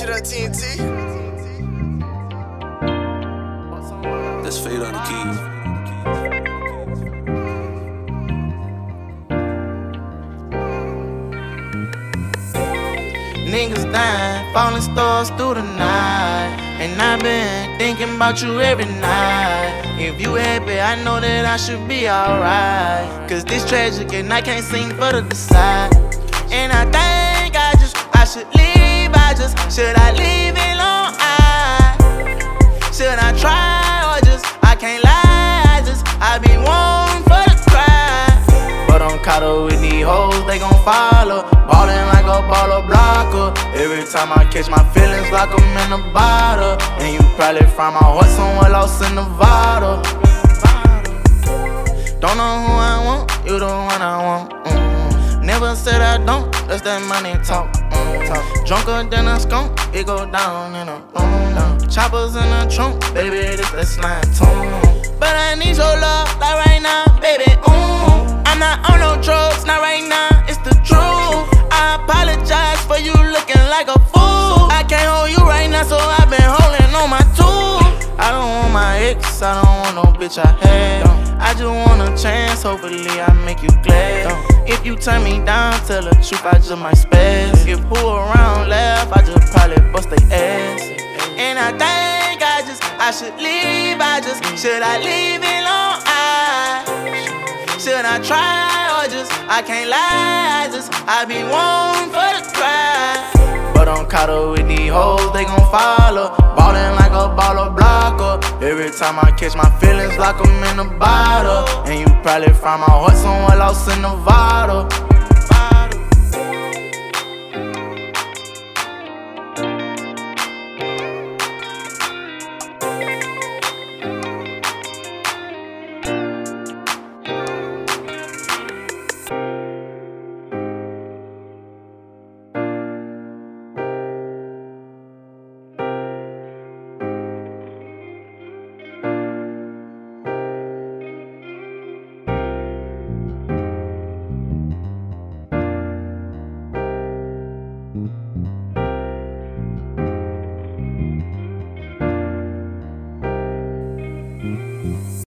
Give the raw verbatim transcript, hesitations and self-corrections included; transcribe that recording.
Hit up T N T. That's Fade on the keys. Niggas dying, falling stars through the night. And I've been thinking about you every night. If you happy, I know that I should be alright. Cause this tragic and I can't seem for to decide. And I think I just, I should leave. I just, should I leave it alone? I, should I try or just, I can't lie. I just, I be wanting for the cry. But I'm caught up with these hoes, they gon' follow. Ballin' like a baller blocker. Every time I catch my feelings like I'm in a bottle. And you probably find my heart somewhere lost in Nevada. Don't know who I want, you the one I want. Mm-hmm. Never said I don't, that's that money talk. Mm-hmm. Drunker than a skunk, it go down in a room. Choppers in the trunk, baby, this that slime tune. But I need your love, like right now, baby. Mm. I'm not on no drugs, not right now, it's the truth. I apologize for you looking like a fool. I can't hold you right now, so I've been holding on my tool. I don't want my ex, I don't want no bitch I had. I just want a chance, hopefully I make you glad. If you turn me down, tell the truth, I just might spaz. If who around laugh, I just probably bust they ass. And I think I just, I should leave. I just, should I leave it alone? I, should I try or just, I can't lie. I just, I be wanting for the cry. But I'm caught up with these hoes, they gon' follow. Ballin' like a baller blocker. Every time I catch my feelings like I'm in a bottle. And you probably find my heart somewhere lost in Nevada. Thank you.